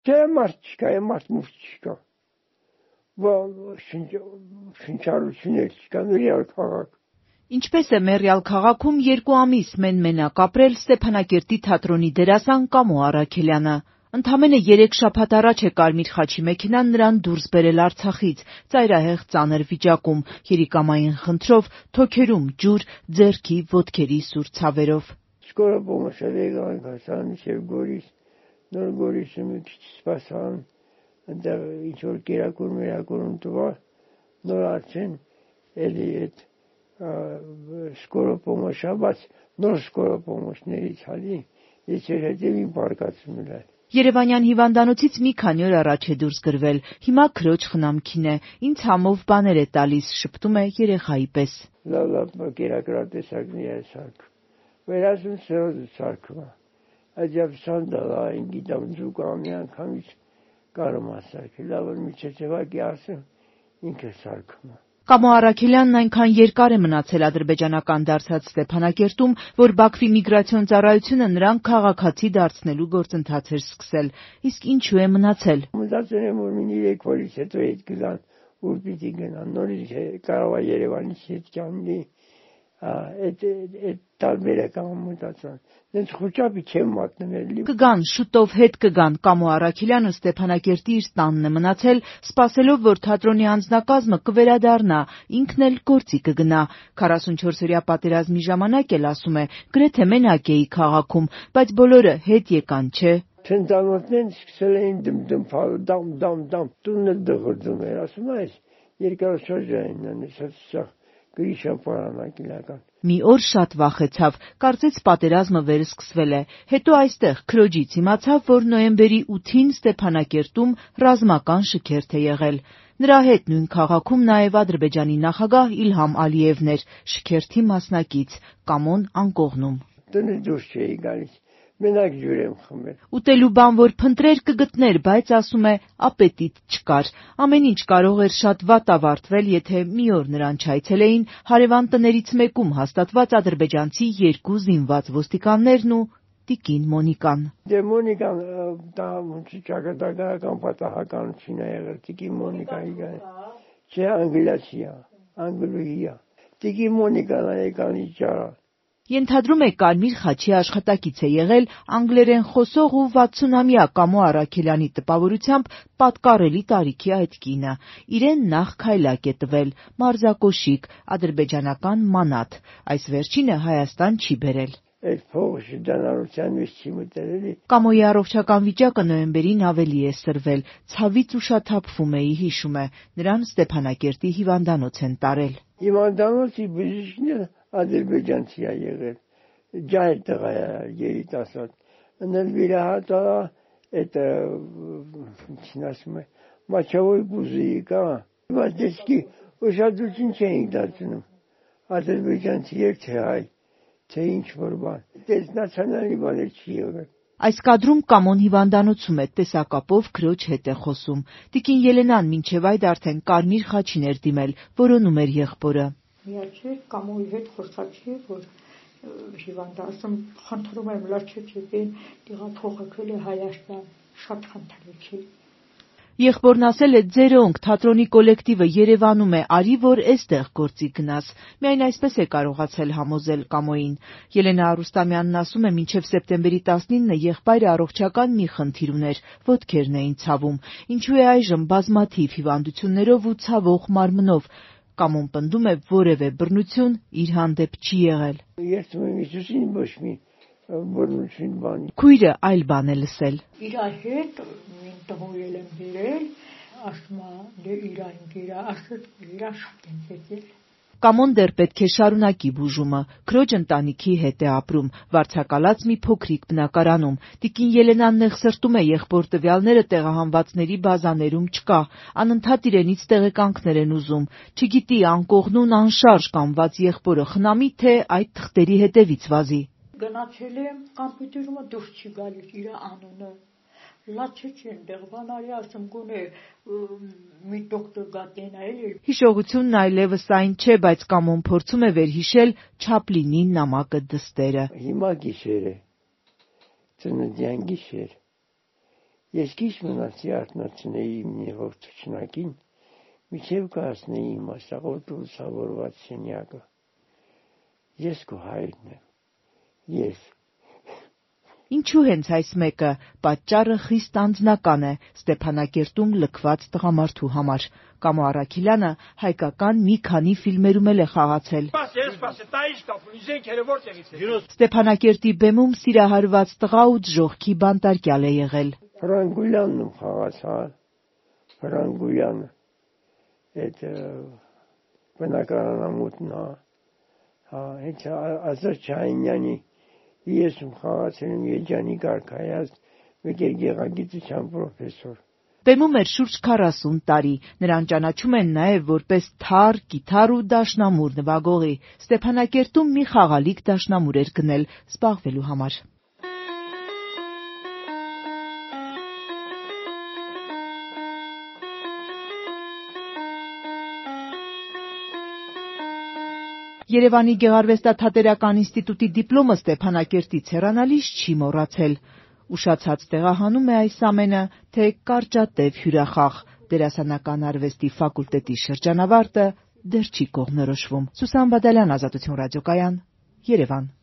Չէ, մարդ չկա, մարդ մուշտ չկա։ Շնչառություն էլ չկա, Մերյալ քաղաք։ Ինչպես է Մեռյալ քաղաքում 2 ամիս մեն-մենակ ապրել Ստեփանակերտի թատրոնի դերասան Կամո Առաքելյանը։ Ընդամենը 3 շաբաթ առաջ է Կարմիր խաչի մեքենան նրան դուրս բերել Արցախից, ծայրահեղ ծանր վիճակում, երիկամային խնդրով, թոքերում ջուր, ձեռքի, ոտքերի սուր ցավերով։ Skoro pomoșă legal, ca să am niște Goris, nor Goris mi spasam, dar nici oricare acum tova, nor arcen, eliet, skoro pomoșa bas, nor skoro pomoșneriți hali, deci հետևին պարկացնում էր։ Երևանյան հիվանդանոցից մի քանի օր առաջ է դուրս գրվել։ Հիմա քրոջ խնամքին է, ինձ համով բաներ է տալիս, շփտում է երեխայի պես։ Լավ կերակրատեսակներ է սարքում։ Վերածում սրոզը սարքում է։ Այդյավ սանդալա են գիտամ ձուկա մի անգամից կարում է սարքել, լավ միջեցևակի ասում ինքը սարքում է։ Կամո Առաքելյանն այնքան երկար է մնացել ադրբեջանական դարձած Ստեփանակերտում, որ Բաքվի միգրացիոն ծառայությունը նրան քաղաքացի դարձնելու գործընթաց էր սկսել։ Իսկ ինչու է մնացել։ Մտածել եմ, որ մի 3 օրից հետո հետ կգան, ուր պիտի գնան, նորից կարող է Երևանից հետ կյանլի, այդ տարբերական մտածան։ Դենց խոճապի չեմ մատնվել։ Կգան, շուտով հետ կգան։ Կամո Առաքելյանը Ստեփանակերտի իր տանն է մնացել, սպասելով, որ թատրոնի անձնակազմը կվերադառնա, ինքն էլ գործի կգնա։ 44-օրյա պատերազմի ժամանակ էլ ասում է, գրեթե մենակ էի քաղաքում, բայց բոլորը հետ եկան, չէ։ Ցենտանոթներն սկսել էին դմփալ, դամ, տունը դղրդում էր, ասում այս երկրաշարժային նշեցա Գրիշա պարանակիլական։ Մի օր շատ վախեցավ, կարծեց պատերազմը վերսկսվել է։ Հետո այստեղ քրոջից իմացավ, որ նոյեմբերի 8-ին Ստեփանակերտում ռազմական շքերթ է եղել։ Նրա հետ նույն քաղաքում նաև Ադրբեջանի նախագահ Իլհամ Ալիևն էր, շքերթի մասնակից, Կամոն անկողնում։ Տնից դուրս չէի գալիս, մենակ ջուր եմ խմել։ Ուտելու բան որ փնտրեր կգտներ, բայց ասում է ապետիտ չկար։ Ամեն ինչ կարող էր շատ վատ ավարտվել, եթե մի օր նրան չայցելեին հարևան տներից մեկում հաստատված ադրբեջանցի 2 զինված ոստիկաններն ու տիկին Մոնիկան։ Դե Մոնիկան դա ճակատագրական պատահականություն է եղել, տիկին Մոնիկայի գա։ Չէ, անգլիացի է, անգլուհի է։ Տիկին Մոնիկան եկան իջարա։ Ենթադրում է Կարմիր խաչի աշխատակից է եղել անգլերեն խոսող ու 60-ամյա Կամո Առաքելյանի տպավորությամբ պատկառելի տարիքի այդ կինը։ Իրեն նախ քայլակ է տվել, մարզակոշիկ, ադրբեջանական մանաթ, այս վերջինը Հայաստան չի բերել։ Այդ փողը շրջանառության մեջ չի մտել էլի։ Կամոյի առողջական վիճակը նոյեմբերին ավելի է սրվել, ցավից ուշաթափվում էի, հիշում է, նրան Ստեփանակերտի հիվանդանոց են տարել։ Հիվանդանոցի բժիշկները ադրբեջանցի է եղել, ջահել տղա է, երիտասարդ, ընդել վիրահատա, այդ, ինչին ասում է, մաչավոյ բուզի կա, բայց դեսկի ուշադրություն չէինք դարձնում, ադրբեջանցի էր թե հայ, թե ինչ-որ բան, դες նացիոնալի բաներ չի եղել։ Այս կադրում Կամոն հիվանդանոցում է, տեսակապով քրոջ հետ է խոսում։ Տիկին Ելենան մինչև այդ արդեն Կարմիր խաչին էր դիմել, որոնում էր եղբորը։ Միաչեր Կամոյի հետ խոսացի, որ հիվանդասում խնդրում եմ լաչեց եկեն տեղափոխել է Հայաստան, շատ խնդրեցի։ Եղբորն ասել է ձերոնք թատրոնի կոլեկտիվը Երևանում է, արի որ էստեղ գործի գնաս։ Միայն այսպես է կարողացել համոզել Կամոյին։ Ելենա Արուստամյանն ասում է, մինչև սեպտեմբերի 19-ը եղբայրը առողջական մի խնդիր ուներ, ոտքերն էին ցավում, ինչու է այժմ բազմաթիվ հիվանդություններով ու ցավող մարմնով։ Կամոն պնդում է, որևէ բռնություն իր հանդեպ չի եղել։ Քույրը այլ բան է լսել։ Իր հետ տղոյել եմ բերել, ասում է, դե իրան գերա, ասում իրա շատ են եկել։ Կամոն դեռ պետք է շարունակի բուժումը, քրոջ ընտանիքի հետ է ապրում, վարձակալած մի փոքրիկ բնակարանում։ Տիկին Ելենան նեղսրտում է, եղբոր տվյալները տեղահանվածների բազաներում չկա, անընդհատ իրենից տեղեկանքներ են ուզում, չգիտի անկողնուն անշարժ կամված եղբորը խնամի, թե այդ թղթերի հետևից վազի։ Գնացել եմ կամպյուտերումը դուրս չի գալիս իր անունը։ Լաչեց են դեղվանարի ասում գոնե մի դոկտոր գատենա էլ։ Հիշողությունն այլևս այն չէ, բայց Կամոն փորձում է վերհիշել Չապլինի նամակը դստերը։ Հիմա գիշեր է, ծննդյան գիշեր, Ես քիչ մնացի արթնացնեի իմ նեղող թռչնակին, միջև կհասնեի իմ ասաղոտ ու լուսավորված սենյակը։ Ես քո հայրն եմ, ես։ Ինչու հենց այս մեկը, պատճառը խիստ անձնական է Ստեփանակերտում լքված տղամարդու համար։ Կամո Առաքելյանը հայկական մի քանի ֆիլմերում էլ է խաղացել։ Ստեփանակերտի բեմում սիրահարված տղա ու դժոխքի բանտարկյալ է եղել։ Ֆրանգուլյանն եմ խաղացա, Ֆրանգուլյանը, այդ բնակարանամուտն է, հենց Ազար Չահինյանի ես եմ խաղացել եմ Երջանիկ արքայազն, մեկ էլ գեղագիտության պրոֆեսոր։ Բեմում էր շուրջ 40 տարի, նրան ճանաչում են նաև որպես թար, կիթառ ու դաշնամուր նվագողի։ Ստեփանակերտում մի խաղալիք դաշնամուր էր գնել զբաղվելու համար։ Երևանի Գեղարվեստաթատերական ինստիտուտի դիպլոմը Ստեփանակերտից հեռանալիս չի մոռացել։ Ուշացած տեղահանում է այս ամենը, թե կարճատև հյուրախաղ դերասանական արվեստի ֆակուլտետի շրջանավարտը դեռ չի կողմնորոշվում։ Սուսան Բադալյան, Ազատություն ռադիոկայան, Երևան։